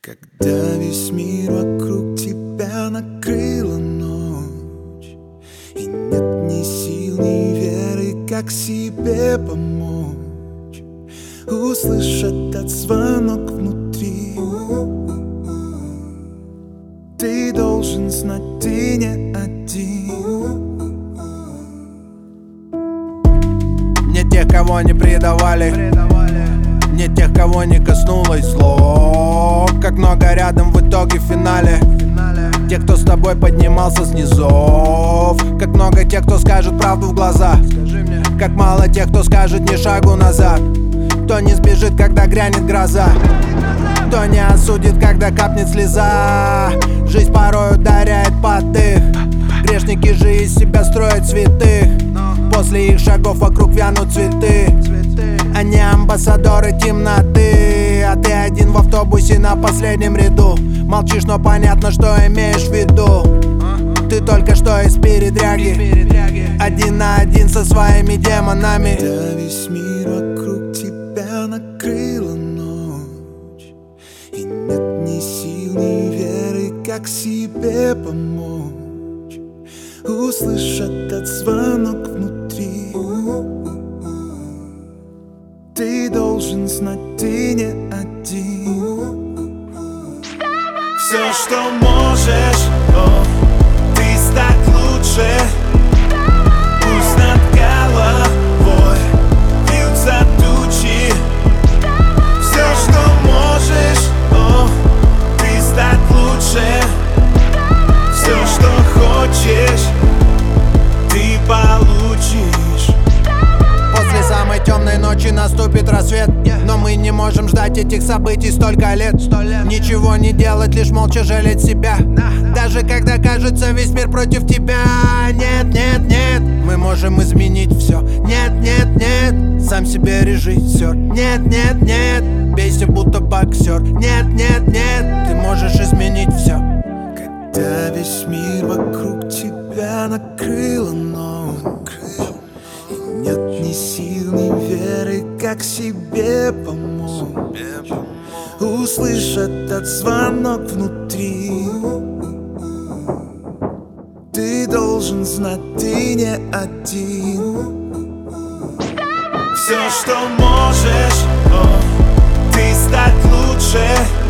Когда весь мир вокруг тебя накрыла ночь, и нет ни сил, ни веры, как себе помочь, услышь этот звонок внутри. Ты должен знать, ты не один. Не тех, кого не предавали, не тех, кого не коснулось зло. Как много рядом в итоге в финале тех, кто с тобой поднимался с низов. Как много тех, кто скажет правду в глаза. Как мало тех, кто скажет ни шагу назад. Кто не сбежит, когда грянет гроза. Кто не осудит, когда капнет слеза. Жизнь порой ударяет под дых. Грешники же из себя строят святых. После их шагов вокруг вянут цветы. Они амбассадоры темноты. А ты один в автобусе на последнем ряду. Молчишь, но понятно, что имеешь в виду. Ты только что из передряги, один на один со своими демонами. Когда весь мир вокруг тебя накрыла ночь, и нет ни сил, ни веры, как себе помочь, услышь этот звонок внутри. Ты должен знать, ты не один. Все, что можешь, ты стать лучше. Пусть над головой вьются тучи. Все, что можешь, ты стать лучше. Все, что хочешь, ты получишь. После самой темной ночи наступит рассвет. Но мы не можем ждать этих событий столько лет. Ничего не делать, лишь молча жалеть себя. Даже когда кажется весь мир против тебя. Нет, нет, нет, мы можем изменить все. Нет, нет, нет, сам себе режиссер. Нет, нет, нет, бейся будто боксер. Нет, нет, нет, ты можешь изменить все. Когда весь мир вокруг тебя накрыла ночь, и нет ни сил, ни веры, как себе помочь, услышь этот звонок внутри. Ты должен знать, ты не один. Все, что можешь, ты стать лучше.